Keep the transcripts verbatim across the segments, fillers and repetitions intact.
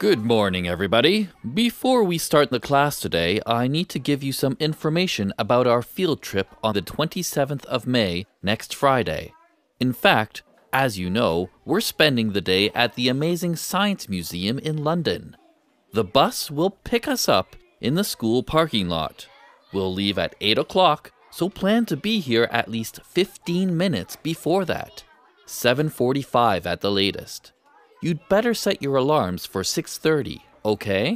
Good morning, everybody. Before we start the class today, I need to give you some information about our field trip on the twenty-seventh of May, next Friday. In fact, as you know, we're spending the day at the amazing Science Museum in London. The bus will pick us up in the school parking lot. We'll leave at eight o'clock, so plan to be here at least fifteen minutes before that. seven forty-five at the latest. You'd better set your alarms for six thirty, okay?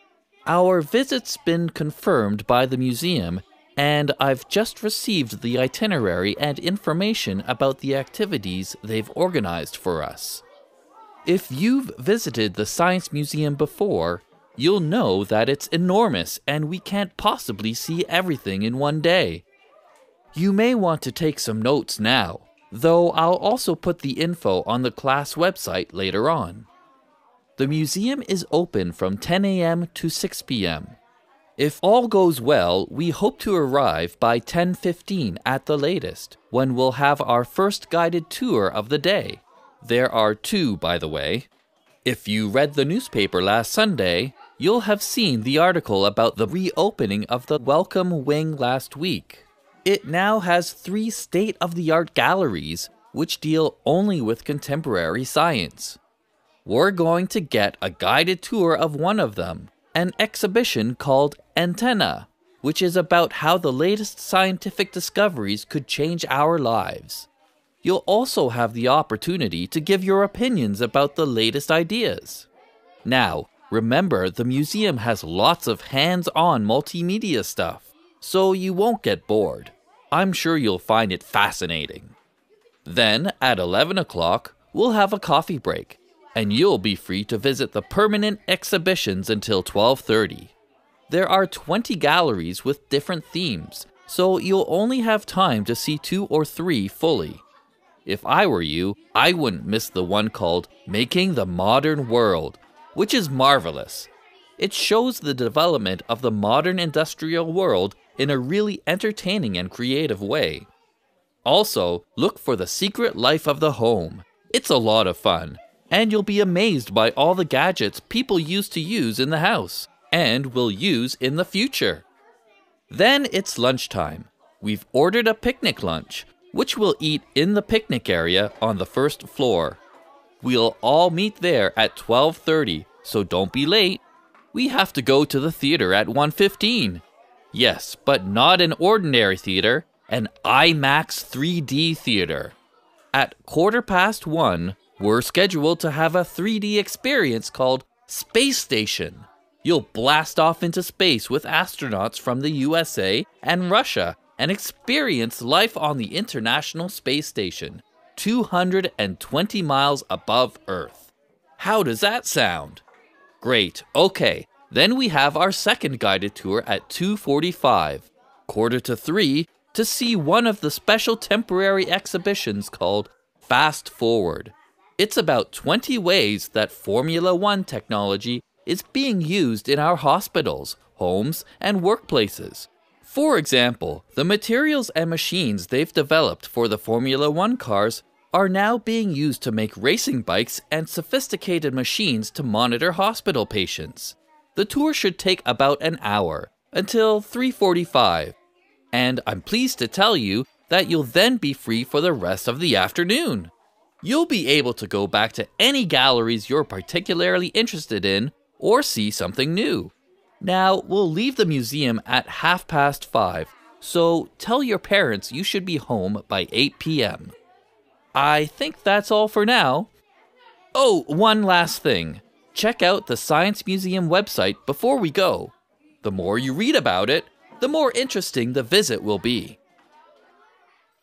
Our visit's been confirmed by the museum, and I've just received the itinerary and information about the activities they've organized for us. If you've visited the Science Museum before, you'll know that it's enormous and we can't possibly see everything in one day. You may want to take some notes now, though I'll also put the info on the class website later on. The museum is open from ten a m to six p m If all goes well, we hope to arrive by ten fifteen at the latest, when we'll have our first guided tour of the day. There are two, by the way. If you read the newspaper last Sunday, you'll have seen the article about the reopening of the Welcome Wing last week. It now has three state-of-the-art galleries, which deal only with contemporary science. We're going to get a guided tour of one of them, an exhibition called Antenna, which is about how the latest scientific discoveries could change our lives. You'll also have the opportunity to give your opinions about the latest ideas. Now, remember, the museum has lots of hands-on multimedia stuff, so you won't get bored. I'm sure you'll find it fascinating. Then, at eleven o'clock, we'll have a coffee break, and you'll be free to visit the permanent exhibitions until twelve thirty. There are twenty galleries with different themes, so you'll only have time to see two or three fully. If I were you, I wouldn't miss the one called Making the Modern World, which is marvelous. It shows the development of the modern industrial world in a really entertaining and creative way. Also, look for The Secret Life of the Home. It's a lot of fun, and you'll be amazed by all the gadgets people used to use in the house, and will use in the future. Then it's lunchtime. We've ordered a picnic lunch, which we'll eat in the picnic area on the first floor. We'll all meet there at twelve thirty, so don't be late. We have to go to the theater at one fifteen. Yes, but not an ordinary theater, an IMAX three D theater. At quarter past one, we're scheduled to have a three D experience called Space Station. You'll blast off into space with astronauts from the U S A and Russia and experience life on the International Space Station, two hundred twenty miles above Earth. How does that sound? Great, okay. Then we have our second guided tour at two forty-five, quarter to three, to see one of the special temporary exhibitions called Fast Forward. It's about twenty ways that Formula One technology is being used in our hospitals, homes, and workplaces. For example, the materials and machines they've developed for the Formula One cars are now being used to make racing bikes and sophisticated machines to monitor hospital patients. The tour should take about an hour, until three forty-five, and I'm pleased to tell you that you'll then be free for the rest of the afternoon. You'll be able to go back to any galleries you're particularly interested in, or see something new. Now, we'll leave the museum at half past five, so tell your parents you should be home by eight p m I think that's all for now. Oh, one last thing. Check out the Science Museum website before we go. The more you read about it, the more interesting the visit will be.